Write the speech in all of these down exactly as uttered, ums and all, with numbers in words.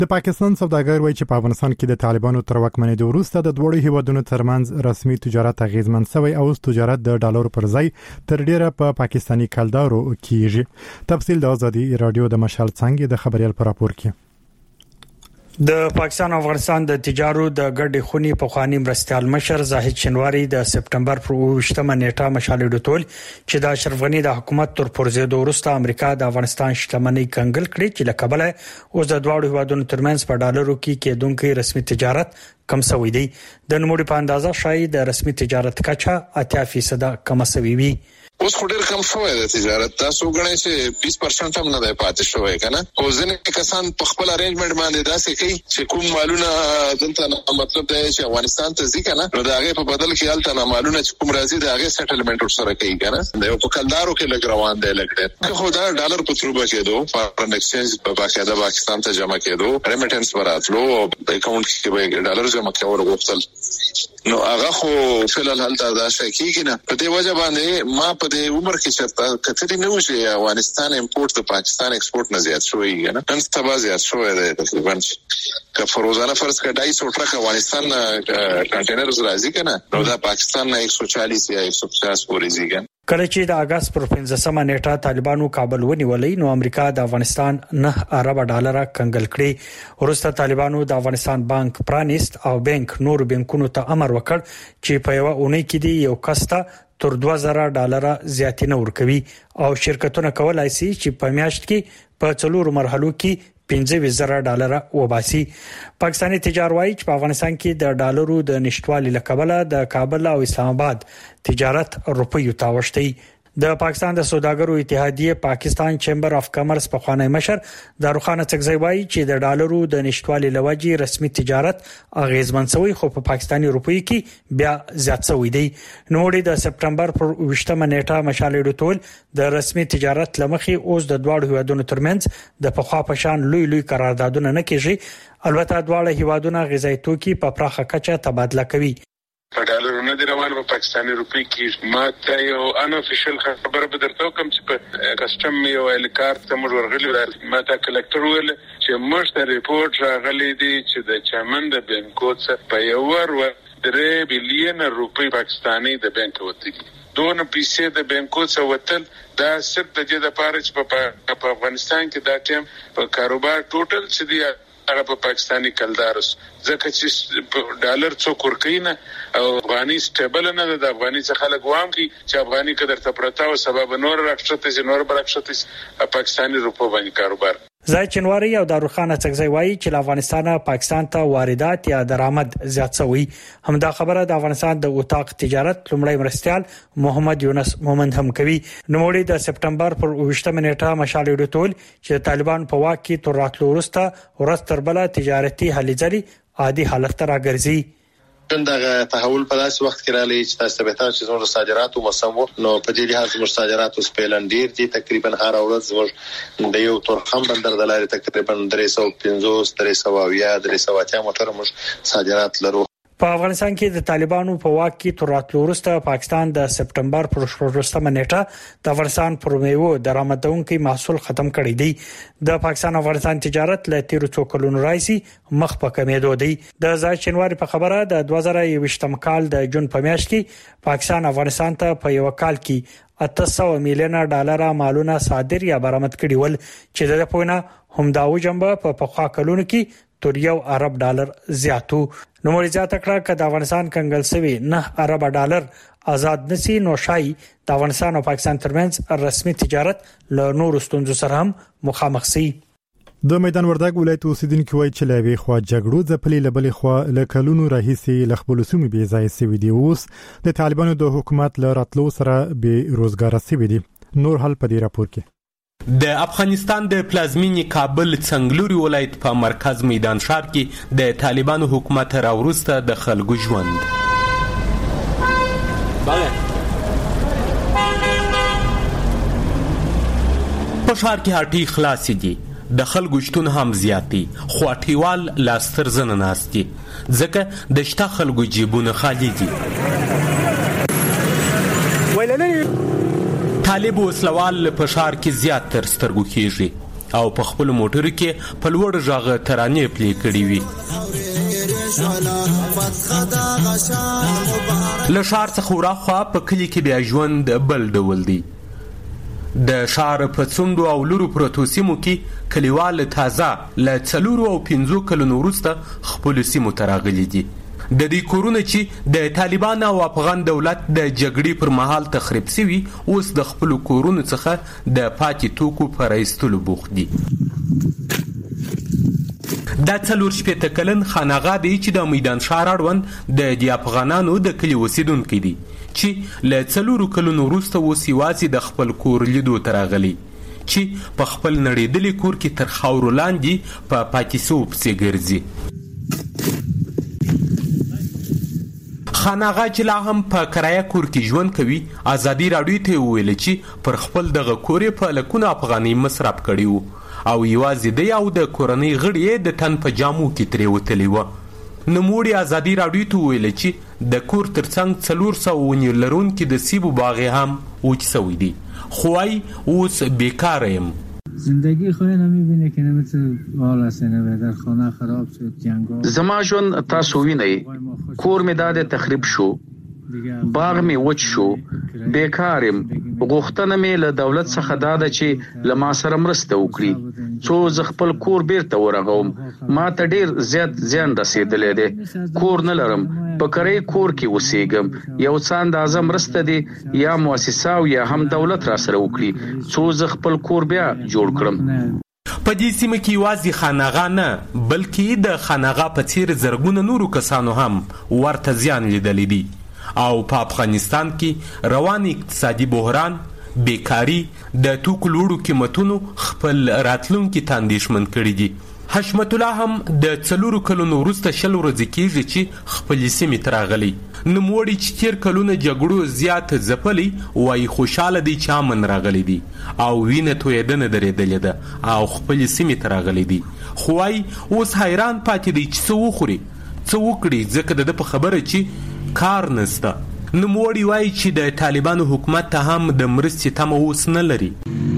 د پاکستان سوداګر وایي چې په افغانستان کې د طالبانو تر واکمنۍ وروسته د دوړو هیوادونو ترمنځ رسمي تجارت اغیزمن شوی او تجارت د ډالر پر ځای تر ډیره په پاکستاني کلدارو کیږي. تفصیل د ازادي رادیو د مشال څنګه د خبريال پر راپور کې. د پاکستان او افغانستان د تجارو د ګډې خونی په خواني مرستيال مشر زاهد شنواری د سپټمبر پر اووه نیټه مشالې ډټول چې د اشرف غنی د حکومت تر پرځېدو وروسته امریکا د افغانستان شتمنۍ کنګل کړې چې لکبله اوس د دواړو هیوادونو ترمنځ په ډالرو کې کېدونکو رسمي تجارت کم شوی دی. د نوموړي په اندازه شای د رسمي تجارت کچا اتیا فیصد کم شوی وي. اوس خو ډیر کم شوی د تجارت تاسو غواړئ چې بیس پرسنټ هم نه دی پاتې شوی کنه. خو ځینې کسان په خپل ارینجمنت باندې داسې کوي چې کوم مالونه دلته مطلب دی چې افغانستان ته ځي کنه نو دا هغه په بدل کې الته نه مالونه چې کوم راځي دا هغه سیټلمنٹ ورسره کوي کنه. دا په کلدارو کې لګ روان دی لګ خو دا ډالر په تروبه کېدو فارن ایکسچینج په باقاعده پاکستان ته جمع کېدو ریمیټنس وراتلو اکاونټ کې به ډالر جمع کول غوښتل نو هغه خو فعلا هلته دا شي کېږي نه. په دې وجه باندې ما په د عمر کې چرته کتري نه وشي افغانستان امپورټ د پاکستان ایکسپورټ نه زیات شوی کنه. نن سبا زیات شوی دی تقریبا که فروزانه فرض کړه ډای سو ټرک افغانستان کنټینرز راځي کنه نو دا پاکستان نه ایک سو چالیس یا ایک سو پچاس پورې ځي. کله چې د اگست پر پنځمه نیټه طالبانو کابل ونیولې نو امریکا د افغانستان نه ارب ډالر کنګل کړي. ورسته طالبانو د افغانستان بانک پرانیست او بانک نور بانکونو ته امر وکړ چې په یو اونۍ کې دی یو کسته تر دوه زره ډالر زیاتینه ورکوي او شرکتونه کولای شي چې په میاشت کې په څلور مرحلو کې پنځه زره ډالر وباسي. پاکستاني تجار وایي چې په افغانستان کې د ډالرو د نشټوالي لکبله د کابل او اسلام آباد تجارت روپیو تاوشتي. د پاکستان د سوداګرو اتحادیه پاکستان چیمبر اف کامرس په خوانی مشر داروخان څکزی وایي چې د ډالرو د نشټوالي لوجي رسمي تجارت اغیزمن شوی خو په پاکستاني روپی کې بیا زیات شوی دی. نوړي د سپټمبر پر اووه نیټه مشالې ډټول د رسمي تجارت لمخي اوس د دواړو هیوادونو ترمنځ د پخوا په شان لوی لوی قراردادونه نه کیږي. البته دواړه هیوادونه غذایی توکي په پراخه کچه تبادله کوي. په ډالرونو د روان په پاکستاني روپی کې ماته یو ان افیشل خبره به درته کوم چې په کسٹم یو الکارت ته موږ ورغلي ماته کلکټر ویل چې موږ ته ریپورت راغلی دی چې د چمن د بانکو څخه په یو ور درې بلین روپی پاکستاني د بانک وتی دون پیسې د بانکو څخه وتل دا صرف د دې لپاره چې په افغانستان کې دا ټیم په کاروبار ټوټل چې دی هغه په پاکستاني کلدارس ځکه چې ډالر څوک ورکینه او افغاني سټیبل نه ده. د افغاني څخه خلک وام کی چې افغاني قدر ته پرتا او سبب نور راکشته چې نور برکشته پاکستاني روپو باندې کاروبار. زاهد چنواری او داروخان څکزی وایي چې افغانستان پاکستان ته واردات یا درآمد زیات شوی. همدا خبره د افغانستان د اوتاق تجارت لومړی مرستيال محمد یونس مومند هم کوي. نوموړي د سپټمبر پر اووه نیټه مشالې ډټول چې طالبان په واک کې تر راتلو وروسته ورځ تر بله تجارتي هلې ځلې عادي حالت ته راګرځي. دغه تحول په داسې وخت کې راغلی چې تاسو به تاسو زموږ صادراتو مسمو نو په دې لحاظ زموږ صادراتو سپیلن ډیر دي. تقریبا هر ورځ زموږ د یو تورخم بندر د لارې تقریبا درې سوه پنځوس درې سوه اویا درې سوه اتیا موټر موږ صادرات لرو. په افغانستان کې د طالبانو په واک کې تر راتلو وروسته پاکستان د سپټمبر پر شپږمه نیټه د افغانستان پر میوو درآمدونکو محصول ختم کړی دی. د پاکستان افغانستان تجارت له تیر څو کلونو راځي مخ په کمیدو دی. د زاهد شنواری په خبره د دوه زره یوویشتم کال د جون په میاشت کې پاکستان افغانستان ته په یو کال کې اته سوه میلیونه ډالر مالونه صادر یا برآمد کړي ول چې د پونه هم دا وجنبه په پخوا کلونو کې تر یو ارب ډالر زیاتو. نو مړي زیاته کړه چې د افغانستان کنګل سوي نه ارب ډالر آزاد نسی نو شای د افغانستان او پاکستان ترمنځ رسمي تجارت له نور ستونزو سره هم مخامخ سي. د میدان وردګ ولایت اوسیدونکو وایي چې لوي خو جګړو ځپلې لبلې خو له کلونو راهیسي لخبل سومي بي ځای سوي دي. اوس د طالبانو د حکومت له راتلو سره به روزګار سوي دي. نور حل په دې راپور کې د افغانستان د پلازمینې کابل څنګلوري ولایت په مرکز میدان ښار کې د طالبانو حکومت راوروسته د خلکو ژوند په ښار کې هټۍ خلاصې دي، د خلکو شتون هم زیات دی، خو هټیوال لا سترزنه ناست دي ځکه د شته خلکو جیبونه خالي دي. طالب وسلوال په ښار کې زیات تر سترګو کېږي. او په خپل موټر کې په لوړ غږ ترانې پلي کړې وي. له ښار څخه وراخوا په کلي کې بیا ژوند بل ډول دی. د ښار په څنډو او لورو پرتو سیمو کې کلیوال تازه له څلورو او پنځو کلونو وروسته خپلو سیمو ته راغلي دي. د دې کورونه چې د طالبان او افغان دولت د جګړې پر مهال تخریب شوي اوس د خپلو کورونو څخه د پاتې توکو په رایستلو بوخت دي. دا څلور شپېته کلن خاناغا دی چې د میدان ښار اړوند د دې افغانانو د کلي اوسیدونکي دي چې له څلورو کلونو وروسته اوس یوازې د خپل کور لیدو ته راغلي چې په خپل نړېدلي کور کې تر خاورو لاندې په پاتې سوو پسې ګرځي. خاناغا چې لا هم په کرایه کور کې ژوند کوي ازادي راډیو ته وویل چې پر خپل دغه کور یې په لکونو افغانۍ مصرف کړي وو او یوازې دی او د کورنۍ غړي یې د تن په جامو کې ترې وتلي وه. نوموړي ازادي راډیو ته وویل چې د کور ترڅنګ څلور سوه ونې لرونکي د سیبو باغ یې هم وچ سوی دی. خو وايي اوس بیکاره یم. زندگی خود نمیبینه که نمیتو والا سنه در خانه خراب شد جنگا. زما ژوند تاسو وینئ کور مې داده تخریب شو باغ مې وچ شو بیکار یم. غوښتنه مې له دولت څخه داده چې له ما سره مرسته وکړي څو زه خپل کور بیرته ورغوم. ما ته ډیر زیات زیان رسېدلی دی. کور نه لرم په کرایي کور کې اوسېږم. یو څه اندازه مرسته دی یا مؤسسه او یا هم دولت را سره وکړي څو زه خپل کور بیا جوړ کړم. په دې سیمه کې یوازې خاناغا نه بلکې د خاناغا په څیر زرګونه نورو کسانو هم ورته زیان لیدلی دی او په افغانستان کې روان اقتصادي بحران، بیکاری، د توکو لوړو قیمتونو خپل راتلونکي ته اندېښمن کړي دي. حشمت الله هم د څلورو کلونو وروسته شل ورځې کېږي چې خپلې سیمې ته راغلی. نوموړي چې تېر کلونه جګړو زیات ځپلی وایي خوشحاله دی چې امن راغلی دی او وینه تویېدنه درېدلې ده او خپلې سیمې ته راغلی دی. خو وایي اوس حیران پاتې دی چې څه وخوري څه وکړي ځکه د ده په خبره چې کار نسته. نوموړي وایي چې د طالبانو حکومت ته هم د مرستې تمه اوس نه لري.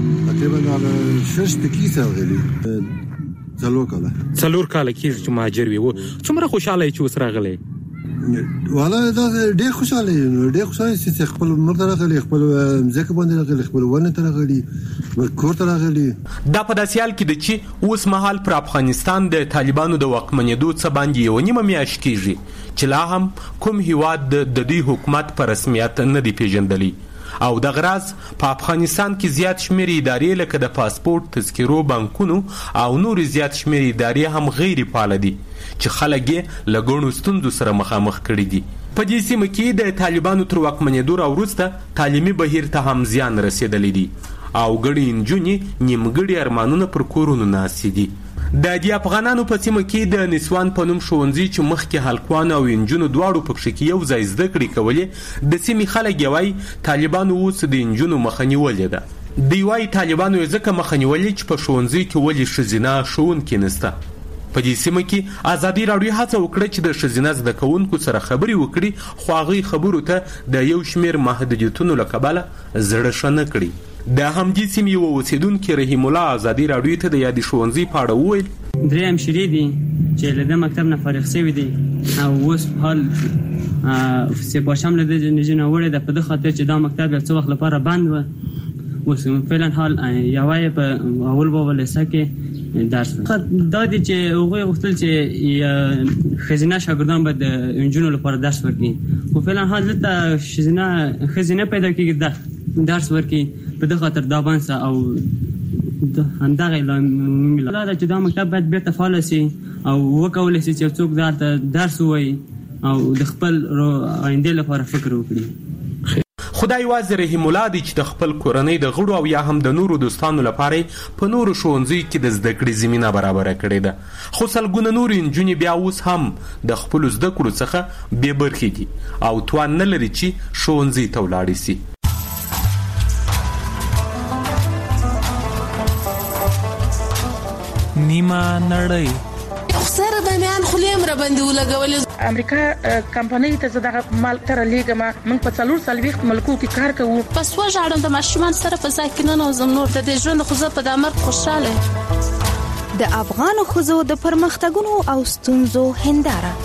څلور کاله څلور کاله کېږي چې مهاجر وي. څومره خوشحاله یې چې اوس راغلی؟ والا دا ډېر خوشحاله یم ډېر خوشحاله چې خپل مور ته راغلی خپل ځمکه باندې راغلی خپل ونې ته راغلی کور ته راغلی. دا په داسې حال کې ده چې اوس مهال پر افغانستان د طالبانو د واکمنېدو څه باندې یوه نیمه میاشت کېږي چې لا هم کوم هیواد د دوی حکومت په رسمیت نه دی پیژندلی او دغه راز په افغانستان کې زیات شمېر ادارې لکه د پاسپورت، تذکرو، بانکونو او نور زیات شمېر ادارې هم غیر فعاله دي چې خلک یې له ګڼو ستونزو سره مخامخ کړي دي. په دې سیمه کې د طالبانو تر واکمنېدو راوروسته تعلیمي بهیر ته هم زیان رسېدلی دی او ګڼې نجونې نیمګړي ارمانونه پر کورونو ناستې دي. د دې افغانانو په سیمه کې د نسوان په نوم ښوونځي چې مخکې هلکوان او نجونو دواړو پکښې کې یو ځای زده کړې کولې د سیمې خلک یې وایي طالبانو اوس د نجونو مخه نیولې ده. دوی وایي طالبانو یې ځکه مخه نیولې چې په ښوونځیو کې ولې ښځینه ښوونکي نشته. په دې سیمه کې ازادي راډیو هڅه وکړه چې د ښځینه زده کوونکو سره خبرې وکړي خو هغوی خبرو ته د یو شمېر محدودیتونو له کبله زړه ښه نه کړي. د همدې سیمې یوه اوسېدونکي رحیم الله ازادي راډیو ته د یادې ښوونځي په اړه وویل درې همشیرې دي چې له دې مکتب نه فارغ شوي دي او اوس حال سپاشم له دې نجونې وړې ده په دې خاطر چې دا مکتب یو څه وخت لپاره بند و. اوس فعلا حال یوه یې په اول بابا لیسه کې درس دا دی چې هغوی غوښتل چې ښځینه شاګردان به د نجونو لپاره درس ورکړي خو فعلا حال دلته ښځینه پیدا کېږي درس ورکړي په دې خاطر دا بند څه او همدغه لامل دا چې دا مکتب باید بیرته فعال شي او وکولی شي چې څوک درته درس ووایي او د خپل آینده لپاره فکر وکړي. خدای یوازې رحیم الله دی چې د خپل کورنۍ د غړو او یا هم د نورو دوستانو لپاره په نورو ښوونځیو کې د زده کړې زمینه برابره کړې ده. خو سلګونه نورې نجونې بیا اوس هم د خپلو زده کړو څخه بې برخې دي او توان نه لري چې ښوونځي ته ولاړې شي. نیمه نړۍ سره د میان خلیم را باندې ولګولې. امریکا کمپنۍ ته زړه مال تر لېګما موږ په څلور سلويخت ملکو کې کار کوو. پس وژاړم د ماشومان سره په ځای کې نه نوزم نور د دې ژوند خو زه په دامر خوشاله. د افغان خزو د پرمختګونو او ستونزو هنداره.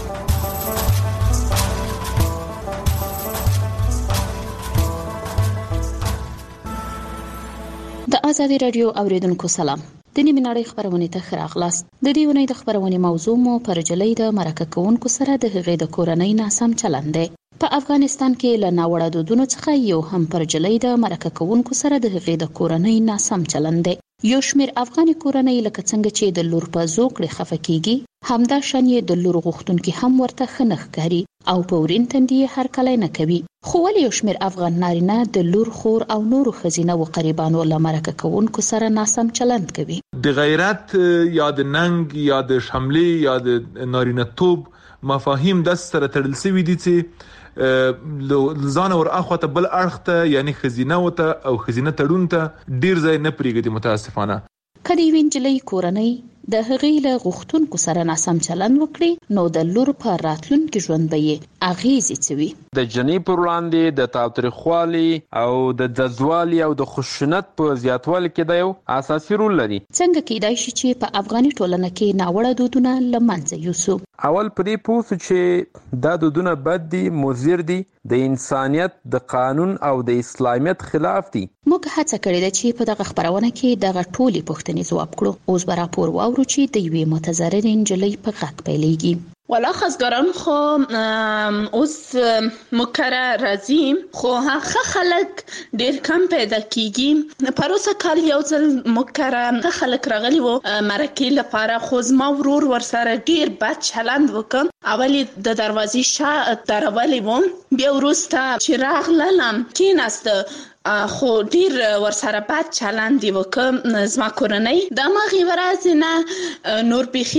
د ازادي رادیو اوریدونکو سلام. د نیمه نړۍ خبرونه ته خراغلاست. د دې ونې د خبرونه موضوع مو پر جلۍ د مرکه کوونکو سره د هغې د کورنۍ ناسم چلند دی. په افغانستان کې له ناوړه دودونو څخه یو هم پر جلۍ د مرکه کوونکو سره د هغې د کورنۍ ناسم چلند دی. یو شمېر افغاني کورنۍ لکه څنګه چې د لور په زوکړې خفه کیږي همدا شان یې د لور غوښتونکي هم ورته ښه ښکاري او په ورین تندي یې هرکلی نه کوي. خو ولې یو شمېر افغان نارینه د لور خور او نورو ښځینه و قریبانو له مرکه کوونکو سره ناسم چلند کوي؟ د غیرت یا د ننګ یا د حملې یا د نارینه توب مفاهیم د سره تړل شوي دي چې ځان ور اخوته بل اړخ ته یعنی خزینه وته او خزینه تړون ته ډیر ځای نه پریږدي. متاسفانه کدی وینجلې کورنۍ د هغې له غوښتونکو سره ناسم چلند وکړي نو د لور په راتلونکي ژوند به یې اغیزې څه وي؟ د جنې پر وړاندې د تاوتریخوالي او د جذوالي او د خشونت په زیاتوالي کې د یو اساسي رول لري. څنګه کېدای شي چې په افغاني ټولنه کې ناوړه دودونه له منځه یوسو؟ اول پرې پوه شو چې دا دودونه بد دي، مضر دي، د انسانیت، د قانون او د اسلامیت خلاف دي. موږ هڅه کړې ده چې په دغه خبرونه کې دغه ټولې پوښتنې ځواب کړو. اوس به راپور واورو چې د یوې متضررې نجلۍ په غږ پیلېږي. والا خزګران خو اوس مقرر راځي خو هغه خلک ډیر کم پیدا کیږي. پروسه کال یو ځل مقرر خلک راغلي وو مرکې لپاره خو زما ورور ورسره ډیر بد چلند وکم. اولی د دروازې شا درولې وو بیا وروسته چې راغلم کېناسته خو ډیر ورسره بد چلند وکم. زما کورنۍ د ماغي ورځ نه نور بيخي